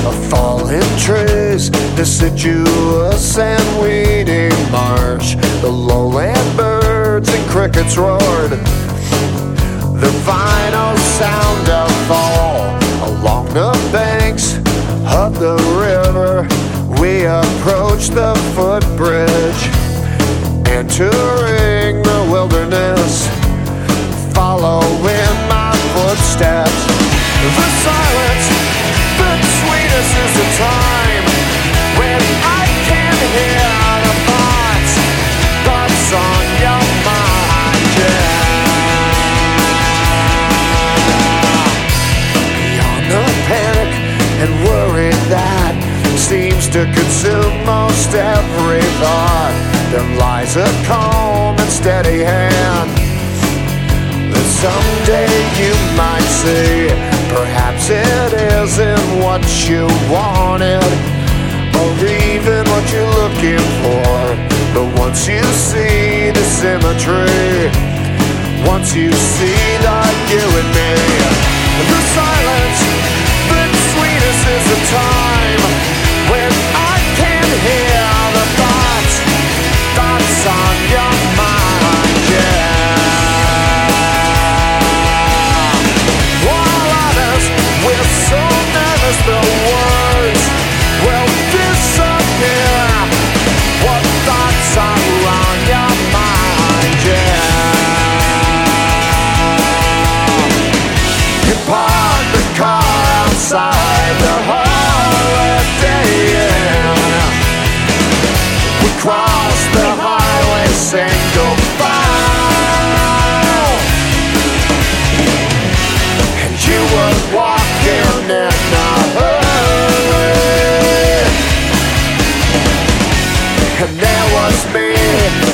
fallen trees, deciduous and weedy marsh. The lowland birds and crickets roared their final sound of fall. Along the banks of the river we approached the footbridge, entering the wilderness, following my footsteps. The silence between us is the time when I can hear the thoughts on your mind, yeah. Beyond the panic and worry that seems to consume most every thought, there lies a calm and steady hand that someday you might see. Perhaps it isn't what you wanted, or even what you're looking for. But once you see the symmetry, once you see the you and me, the silence between us is the time when I can hear the thoughts on your mind, yeah. While others, we're so nervous the words will disappear. What thoughts are on your mind, yeah. You park the car outside the Holiday Inn. We cross the highway single file, and you were walking in a hurry, and there was me